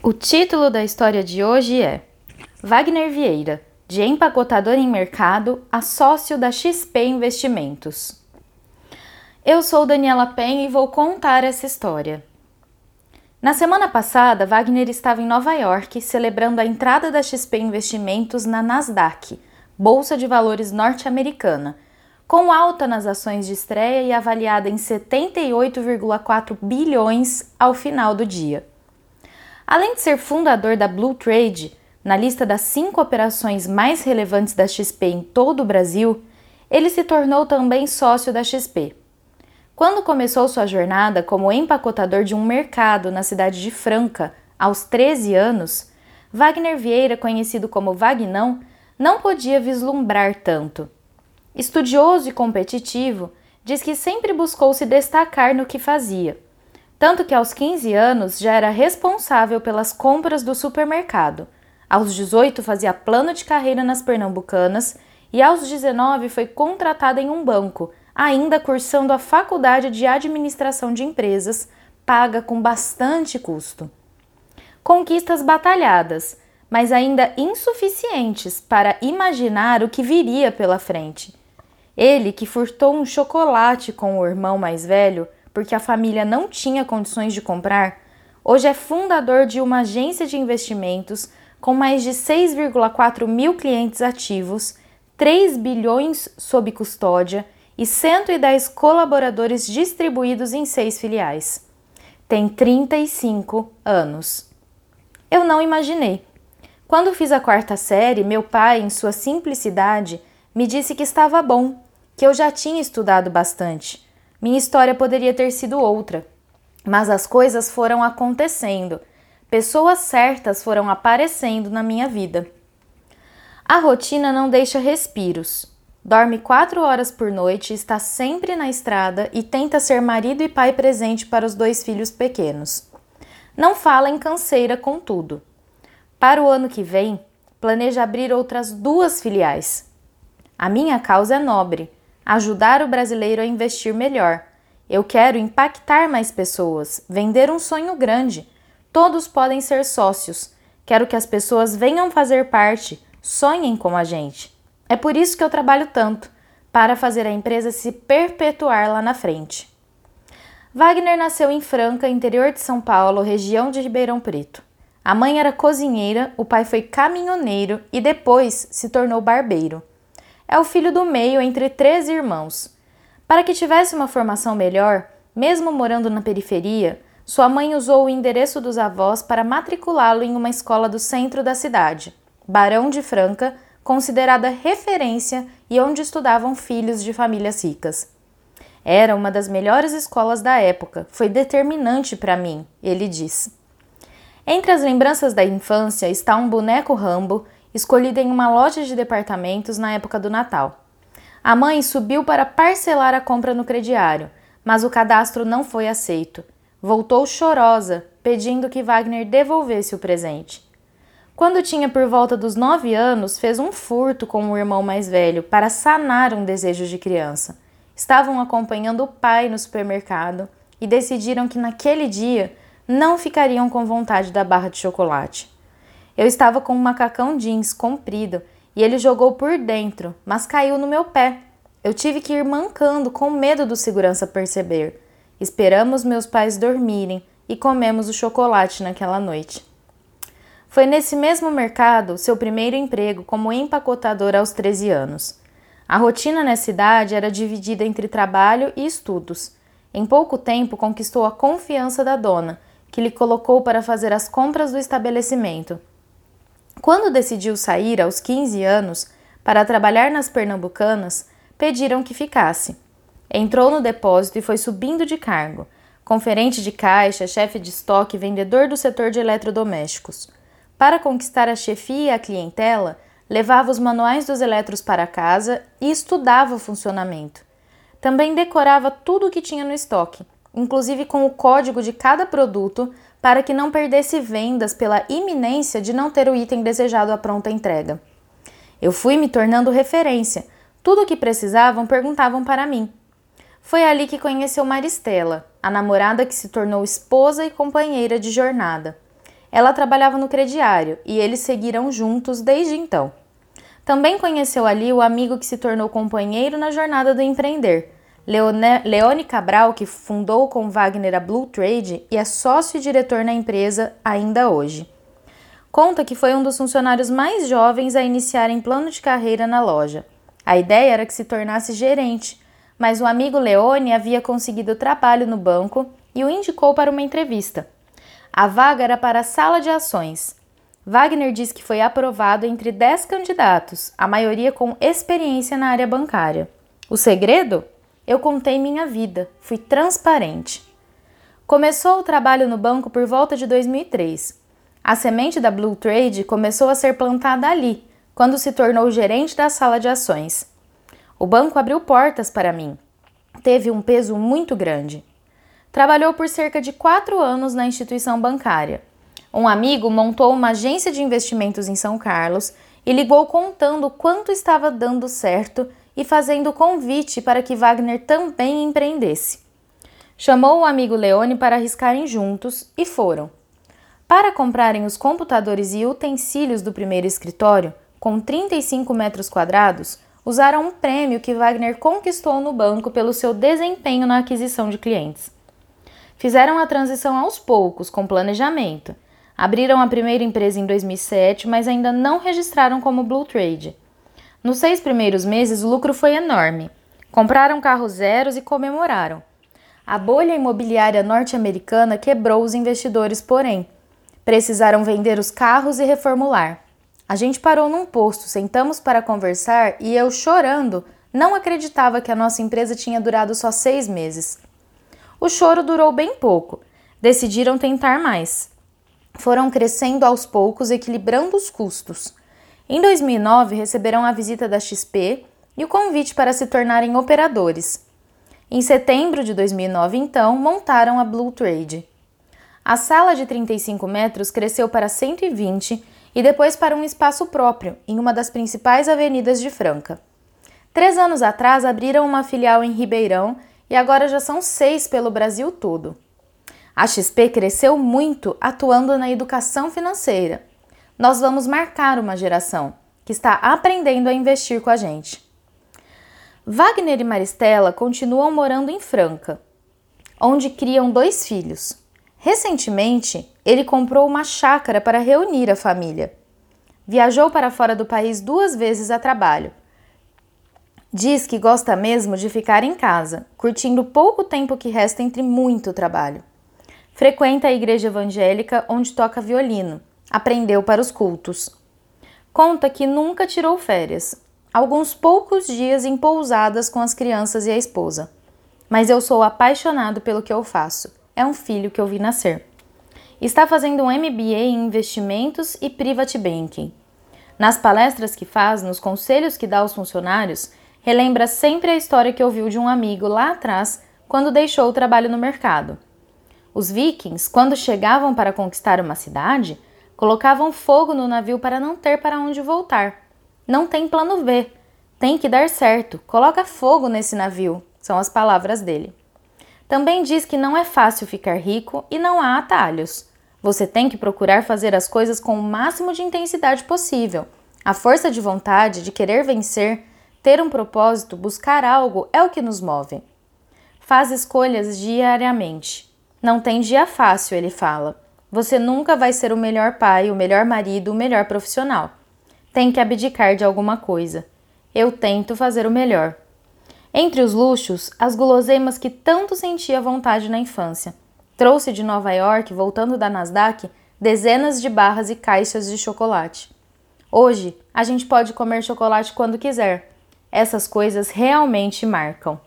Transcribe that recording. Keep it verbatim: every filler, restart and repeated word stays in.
O título da história de hoje é Wagner Vieira, de empacotador em mercado a sócio da X P Investimentos. Eu sou Daniela Penha e vou contar essa história. Na semana passada, Wagner estava em Nova York celebrando a entrada da X P Investimentos na Nasdaq, Bolsa de Valores norte-americana, com alta nas ações de estreia e avaliada em setenta e oito vírgula quatro bilhões ao final do dia. Além de ser fundador da Blue Trade, na lista das cinco operações mais relevantes da X P em todo o Brasil, ele se tornou também sócio da X P. Quando começou sua jornada como empacotador de um mercado na cidade de Franca, aos treze anos, Wagner Vieira, conhecido como Vagnão, não podia vislumbrar tanto. Estudioso e competitivo, diz que sempre buscou se destacar no que fazia, tanto que aos quinze anos já era responsável pelas compras do supermercado. Aos dezoito fazia plano de carreira nas Pernambucanas e aos dezenove foi contratado em um banco, ainda cursando a faculdade de administração de empresas, paga com bastante custo. Conquistas batalhadas, mas ainda insuficientes para imaginar o que viria pela frente. Ele, que furtou um chocolate com o irmão mais velho, porque a família não tinha condições de comprar, hoje é fundador de uma agência de investimentos com mais de seis vírgula quatro mil clientes ativos, três bilhões sob custódia e cento e dez colaboradores distribuídos em seis filiais. Tem trinta e cinco anos. Eu não imaginei. Quando fiz a quarta série, meu pai, em sua simplicidade, me disse que estava bom, que eu já tinha estudado bastante. Minha história poderia ter sido outra, mas as coisas foram acontecendo. Pessoas certas foram aparecendo na minha vida. A rotina não deixa respiros. Dorme quatro horas por noite, está sempre na estrada e tenta ser marido e pai presente para os dois filhos pequenos. Não fala em canseira, contudo. Para o ano que vem, planeja abrir outras duas filiais. A minha causa é nobre. Ajudar o brasileiro a investir melhor. Eu quero impactar mais pessoas, vender um sonho grande. Todos podem ser sócios. Quero que as pessoas venham fazer parte, sonhem com a gente. É por isso que eu trabalho tanto, para fazer a empresa se perpetuar lá na frente. Wagner nasceu em Franca, interior de São Paulo, região de Ribeirão Preto. A mãe era cozinheira, o pai foi caminhoneiro e depois se tornou barbeiro. É o filho do meio entre três irmãos. Para que tivesse uma formação melhor, mesmo morando na periferia, sua mãe usou o endereço dos avós para matriculá-lo em uma escola do centro da cidade, Barão de Franca, considerada referência e onde estudavam filhos de famílias ricas. Era uma das melhores escolas da época, foi determinante para mim, ele diz. Entre as lembranças da infância está um boneco Rambo, escolhida em uma loja de departamentos na época do Natal. A mãe subiu para parcelar a compra no crediário, mas o cadastro não foi aceito. Voltou chorosa, pedindo que Wagner devolvesse o presente. Quando tinha por volta dos nove anos, fez um furto com o irmão mais velho para sanar um desejo de criança. Estavam acompanhando o pai no supermercado e decidiram que naquele dia não ficariam com vontade da barra de chocolate. Eu estava com um macacão jeans comprido e ele jogou por dentro, mas caiu no meu pé. Eu tive que ir mancando com medo do segurança perceber. Esperamos meus pais dormirem e comemos o chocolate naquela noite. Foi nesse mesmo mercado seu primeiro emprego como empacotador aos treze anos. A rotina nessa idade era dividida entre trabalho e estudos. Em pouco tempo conquistou a confiança da dona, que lhe colocou para fazer as compras do estabelecimento. Quando decidiu sair aos quinze anos para trabalhar nas Pernambucanas, pediram que ficasse. Entrou no depósito e foi subindo de cargo, conferente de caixa, chefe de estoque, vendedor do setor de eletrodomésticos. Para conquistar a chefia e a clientela, levava os manuais dos eletros para casa e estudava o funcionamento. Também decorava tudo o que tinha no estoque, inclusive com o código de cada produto, para que não perdesse vendas pela iminência de não ter o item desejado à pronta entrega. Eu fui me tornando referência. Tudo o que precisavam perguntavam para mim. Foi ali que conheceu Maristela, a namorada que se tornou esposa e companheira de jornada. Ela trabalhava no crediário e eles seguiram juntos desde então. Também conheceu ali o amigo que se tornou companheiro na jornada do empreender, Leone, Leone Cabral, que fundou com Wagner a Blue Trade e é sócio e diretor na empresa ainda hoje. Conta que foi um dos funcionários mais jovens a iniciarem plano de carreira na loja. A ideia era que se tornasse gerente, mas o amigo Leone havia conseguido trabalho no banco e o indicou para uma entrevista. A vaga era para a sala de ações. Wagner diz que foi aprovado entre dez candidatos, a maioria com experiência na área bancária. O segredo? Eu contei minha vida, fui transparente. Começou o trabalho no banco por volta de dois mil e três. A semente da Blue Trade começou a ser plantada ali, quando se tornou gerente da sala de ações. O banco abriu portas para mim. Teve um peso muito grande. Trabalhou por cerca de quatro anos na instituição bancária. Um amigo montou uma agência de investimentos em São Carlos e ligou contando quanto estava dando certo e fazendo convite para que Wagner também empreendesse. Chamou o amigo Leone para arriscarem juntos e foram. Para comprarem os computadores e utensílios do primeiro escritório, com trinta e cinco metros quadrados, usaram um prêmio que Wagner conquistou no banco pelo seu desempenho na aquisição de clientes. Fizeram a transição aos poucos, com planejamento. Abriram a primeira empresa em dois mil e sete, mas ainda não registraram como Blue Trade. Nos seis primeiros meses, o lucro foi enorme. Compraram carros zeros e comemoraram. A bolha imobiliária norte-americana quebrou os investidores, porém. Precisaram vender os carros e reformular. A gente parou num posto, sentamos para conversar e eu, chorando, não acreditava que a nossa empresa tinha durado só seis meses. O choro durou bem pouco. Decidiram tentar mais. Foram crescendo aos poucos, equilibrando os custos. Em dois mil e nove, receberam a visita da X P e o convite para se tornarem operadores. Em setembro de dois mil e nove, então, montaram a Blue Trade. A sala de trinta e cinco metros cresceu para cento e vinte e depois para um espaço próprio, em uma das principais avenidas de Franca. Três anos atrás, abriram uma filial em Ribeirão e agora já são seis pelo Brasil todo. A X P cresceu muito atuando na educação financeira. Nós vamos marcar uma geração que está aprendendo a investir com a gente. Wagner e Maristela continuam morando em Franca, onde criam dois filhos. Recentemente, ele comprou uma chácara para reunir a família. Viajou para fora do país duas vezes a trabalho. Diz que gosta mesmo de ficar em casa, curtindo o pouco tempo que resta entre muito trabalho. Frequenta a igreja evangélica onde toca violino. Aprendeu para os cultos. Conta que nunca tirou férias. Alguns poucos dias em pousadas com as crianças e a esposa. Mas eu sou apaixonado pelo que eu faço. É um filho que eu vi nascer. Está fazendo um M B A em investimentos e private banking. Nas palestras que faz, nos conselhos que dá aos funcionários, relembra sempre a história que ouviu de um amigo lá atrás, quando deixou o trabalho no mercado. Os vikings, quando chegavam para conquistar uma cidade, colocavam fogo no navio para não ter para onde voltar. Não tem plano B. Tem que dar certo. Coloca fogo nesse navio. São as palavras dele. Também diz que não é fácil ficar rico e não há atalhos. Você tem que procurar fazer as coisas com o máximo de intensidade possível. A força de vontade, de querer vencer, ter um propósito, buscar algo é o que nos move. Faz escolhas diariamente. Não tem dia fácil, ele fala. Você nunca vai ser o melhor pai, o melhor marido, o melhor profissional. Tem que abdicar de alguma coisa. Eu tento fazer o melhor. Entre os luxos, as guloseimas que tanto sentia vontade na infância. Trouxe de Nova York, voltando da Nasdaq, dezenas de barras e caixas de chocolate. Hoje, a gente pode comer chocolate quando quiser. Essas coisas realmente marcam.